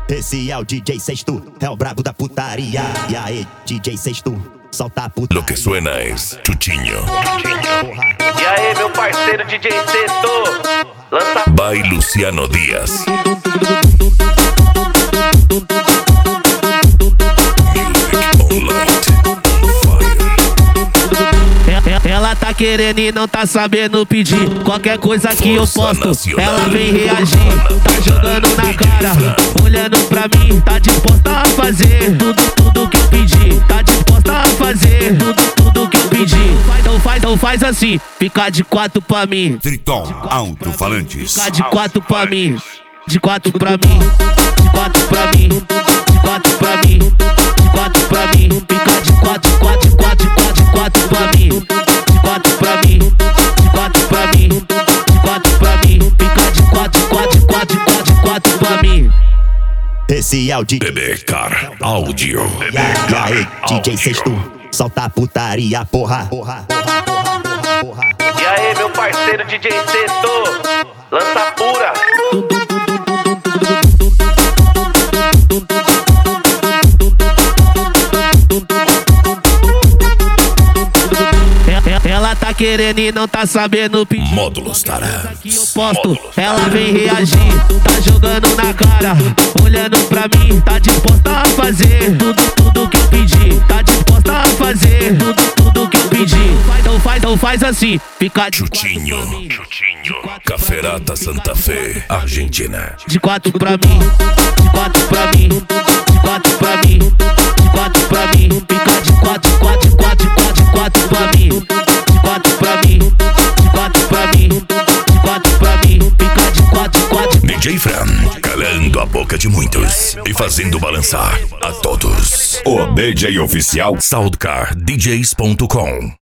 Esse é o DJ Sexto, é o brabo da putaria. E aí, DJ Sexto, solta a putaria. Lo que suena es Chuchinho. E aí, meu parceiro DJ Sexto, lança. By Luciano Díaz. Ela tá querendo e não tá sabendo pedir. Qualquer coisa que eu posto, ela vem reagir. Tá jogando na cara, olhando pra mim. Tá disposta a fazer tudo que eu pedi. Tá disposta a fazer tudo que eu pedi. Então faz assim, fica de quatro pra mim. Triton Alto-Falantes. Fica de quatro pra mim. De quatro pra mim. De quatro pra mim. De quatro pra mim. De quatro pra mim. Fica de quatro pra mim. De quatro pra mim. De quatro pra mim. De quatro pra mim. Fica de quatro pra mim. Esse é o DJ BBcar Áudio. E aí, DJ Sexto, solta a putaria, porra. E aí, meu parceiro DJ Sexto, lança pura. Ela tá querendo e não tá sabendo pedir. Módulos Tarã. Que eu posto, ela vem reagir. Tá jogando na cara, olhando pra mim. Tá disposta a fazer tudo que eu pedi. Tá disposta a fazer tudo que eu pedi. Então faz assim, fica de Chuchinho. Caferata Santa Fe, Argentina. de quatro pra mim. De quatro pra mim. De quatro pra mim. De quatro pra mim. Fica de quatro pra mim. De quatro pra mim. De quatro pra mim. De quatro pra mim. Fica de quatro. DJ Fran, calando a boca de muitos e fazendo balançar a todos. O DJ oficial SoundcarDJs.com